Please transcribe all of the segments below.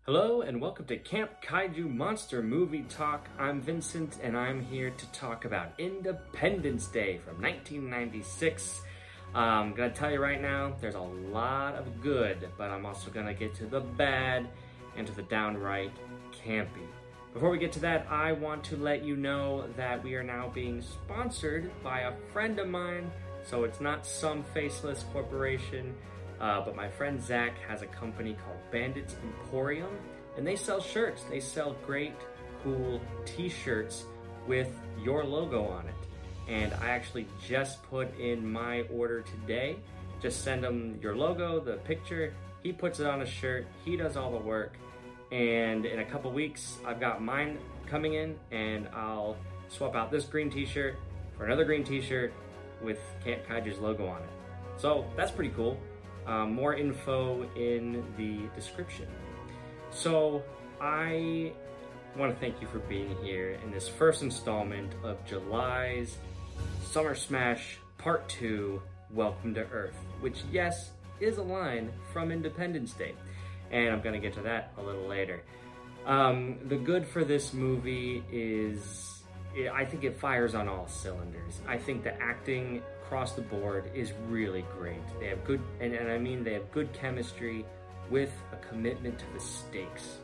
Hello and welcome to Camp Kaiju Monster Movie Talk. I'm Vincent and I'm here to talk about Independence Day from 1996. I'm gonna tell you right now, there's a lot of good, but I'm also gonna get to the bad and to the downright campy. Before we get to that, I want to let you know that we are now being sponsored by a friend of mine, so it's not some faceless corporation. But my friend Zach has a company called Bandits Emporium, and they sell shirts. They sell great, cool t-shirts with your logo on it. And I actually just put in my order today. Just send him your logo, the picture. He puts it on a shirt. He does all the work. And in a couple weeks, I've got mine coming in, and I'll swap out this green t-shirt for another green t-shirt with Camp Kaiju's logo on it. So that's pretty cool. More info in the description. So I want to thank you for being here in this first installment of July's Summer Smash Part 2, Welcome to Earth, which, yes, is a line from Independence Day, and I'm going to get to that a little later. The good for this movie is, I think it fires on all cylinders. I think the acting across the board is really great. They have good, and I mean they have good chemistry with a commitment to the stakes.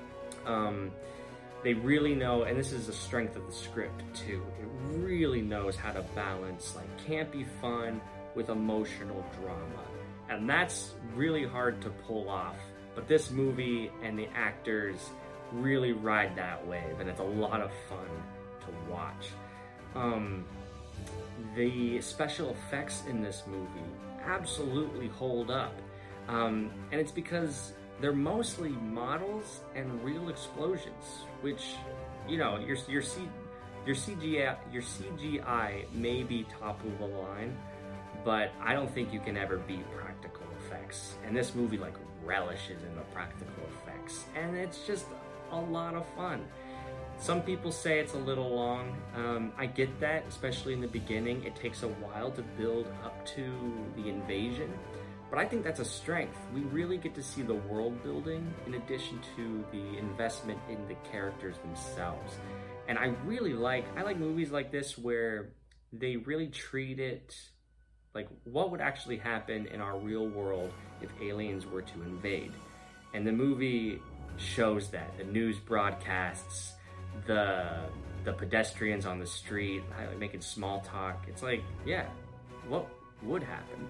They really know, and this is the strength of the script too, it really knows how to balance like campy fun with emotional drama. And that's really hard to pull off, but this movie and the actors really ride that wave, and it's a lot of fun to watch. The special effects in this movie absolutely hold up. And it's because they're mostly models and real explosions, which, you know, your CGI may be top of the line, but I don't think you can ever beat practical effects. And this movie like relishes in the practical effects, and it's just a lot of fun. Some people say it's a little long. I get that, especially in the beginning. It takes a while to build up to the invasion, but I think that's a strength. We really get to see the world building in addition to the investment in the characters themselves. And I like movies like this where they really treat it like what would actually happen in our real world if aliens were to invade. And the movie shows that. The news broadcasts, the pedestrians on the street making small talk. It's like, yeah, what would happen?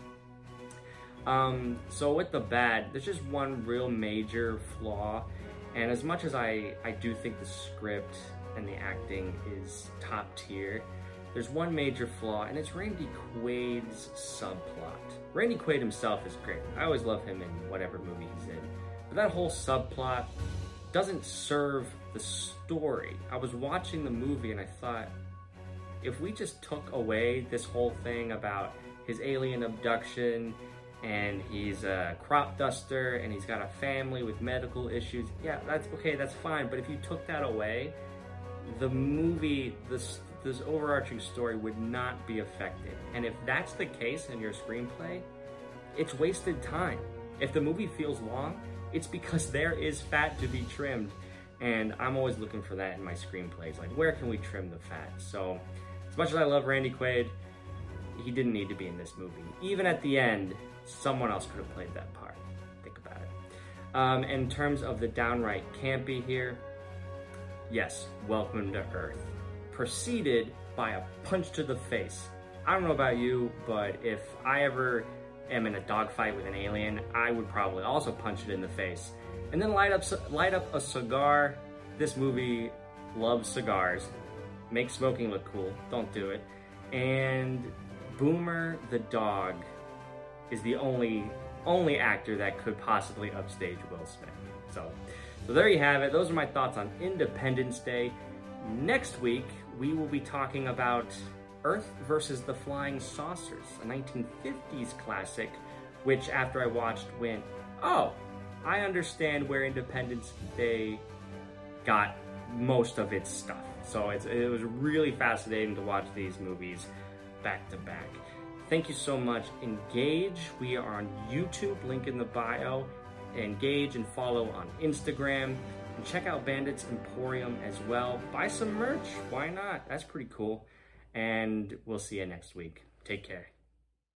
So with the bad, there's just one real major flaw, and as much as I do think the script and the acting is top tier, there's one major flaw, and it's Randy Quaid's subplot. Randy Quaid himself is great. I always love him in whatever movie he's in, but that whole subplot doesn't serve the story. I was watching the movie and I thought, if we just took away this whole thing about his alien abduction and he's a crop duster and he's got a family with medical issues, yeah, that's okay, that's fine. But if you took that away, the movie, this overarching story would not be affected. And if that's the case in your screenplay, it's wasted time. If the movie feels long, it's because there is fat to be trimmed, and I'm always looking for that in my screenplays. Like, where can we trim the fat? So, as much as I love Randy Quaid, he didn't need to be in this movie. Even at the end, someone else could have played that part. Think about it. In terms of the downright campy here, yes, Welcome to Earth, preceded by a punch to the face. I don't know about you, but if I ever am in a dogfight with an alien, I would probably also punch it in the face. And then light up a cigar. This movie loves cigars. Make smoking look cool. Don't do it. And Boomer the dog is the only actor that could possibly upstage Will Smith. So there you have it. Those are my thoughts on Independence Day. Next week, we will be talking about Earth versus the Flying Saucers, a 1950s classic, which after I watched went, oh, I understand where Independence Day got most of its stuff. So it was really fascinating to watch these movies back to back. Thank you so much. Engage. We are on YouTube, link in the bio. engage and follow on Instagram. And check out Bandits Emporium as well. Buy some merch. Why not? That's pretty cool. And we'll see you next week. Take care.